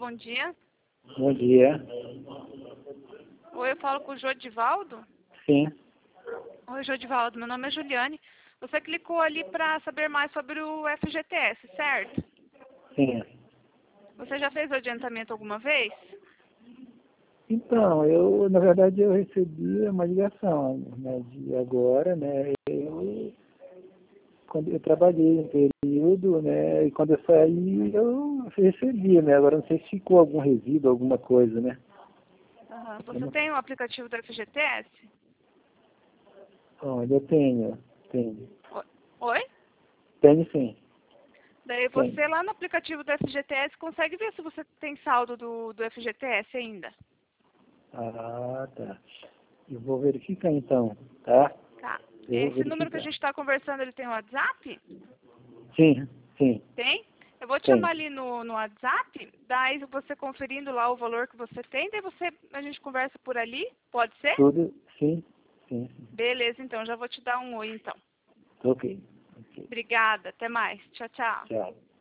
bom dia. Bom dia. Oi, eu falo com o Jodivaldo? Sim, Oi, Jodivaldo, meu nome é Juliane. Você clicou ali para saber mais sobre o FGTS, certo? sim. Você já fez o adiantamento alguma vez? Então, na verdade, eu recebi uma ligação, né, de agora, né, quando eu trabalhei um período, né, e quando eu saí, eu recebi, né, agora não sei se ficou algum resíduo, alguma coisa, né. Aham. Eu Você não, tem o aplicativo do FGTS? olha, eu tenho. Oi? Tenho sim, Daí tenho. você lá no aplicativo do FGTS consegue ver se você tem saldo do FGTS ainda. Ah, tá. Eu vou verificar então, tá? Tá. Eu vou Esse número que a verificar. gente está conversando, ele tem WhatsApp? Sim, sim, Tem? Eu vou te chamar tem. ali no WhatsApp, daí você conferindo lá o valor que você tem, daí a gente conversa por ali, pode ser? Tudo, sim, sim, sim. Beleza, então, já vou te dar um oi, então. Ok, ok. Obrigada, até mais. Tchau, tchau. Tchau.